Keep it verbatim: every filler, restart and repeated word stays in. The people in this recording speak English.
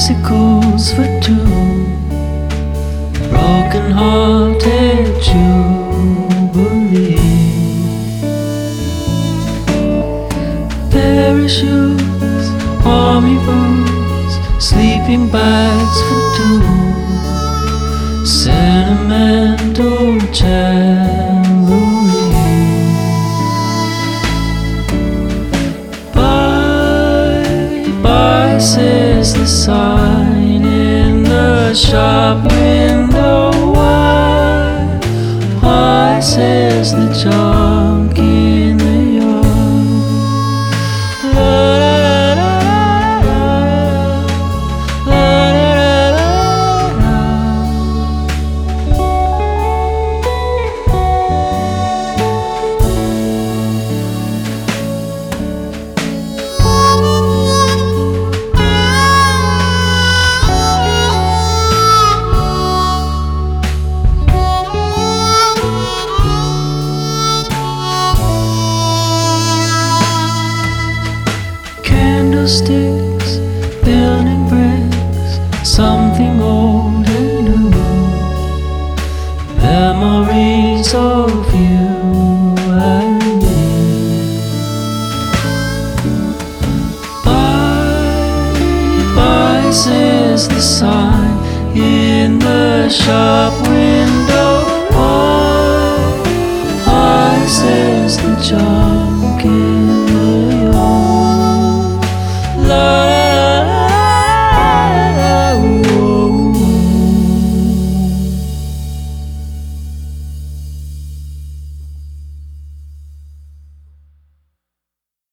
bicycles for two, broken-hearted jubilee. Parachutes, army boots, sleeping bags for two, sentimental Jamboree. Bye, bye, says the sign in the shop window. Why, why, says the junk in the yard. La, la, la, la, la, la, la, candlesticks, burning bricks, something old and new, memories of you and me. Bye, bye, says the sign in the shop window. Why, why, says the jar.